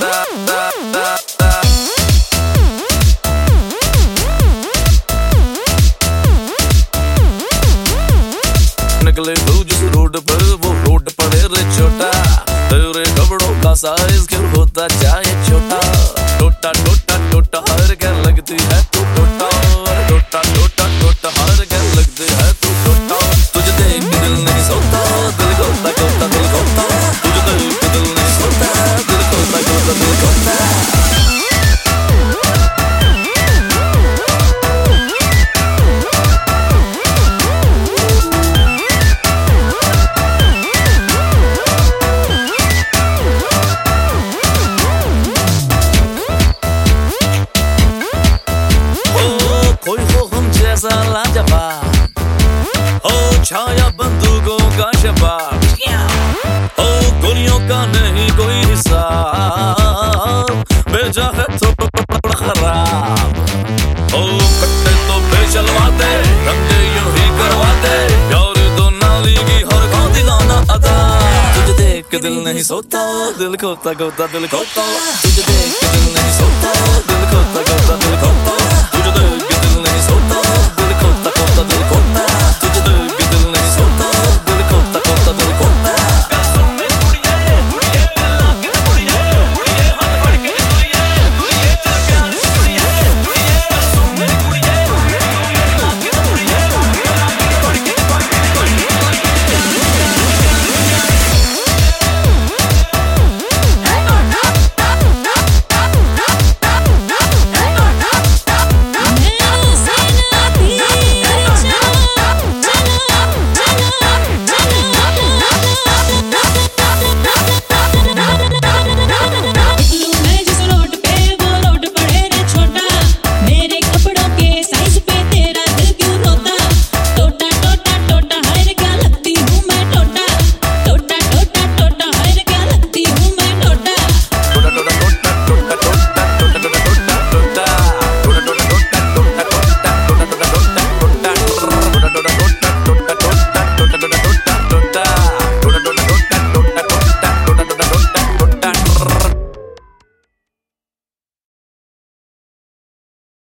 निकले तू जिस रोड पर वो रोड पड़े रे छोटा, तेरे कपड़ों का साइज क्यों होता चाहे छोटा। टोटा टोटा टोटा हर क्या लगती है तू टोटा, टोटा टोटा टोटा हर क्या लगती है तू टोटा। तुझे देख के दिल नहीं सोता, दिल खोता खोता दिल खोता, तुझे देख के दिल नहीं सोता, दिल खोता खोता दिल खोता। लाजवाब हो छाया बंदूकों का शबाब, हो गोलियों का नहीं कोई हिसाब, भेजा है तो खराब। हो कट्टे तो बेचलवा दे, धंधे यूं ही करवा दे, प्यार तो नाली की हर कौन दिलाना अदा। तुझे देख के दिल नहीं सोता, दिल खोता खोता दिल खोता, तुझे देख के दिल नहीं सोता, दिल खोता खोता दिल खोता।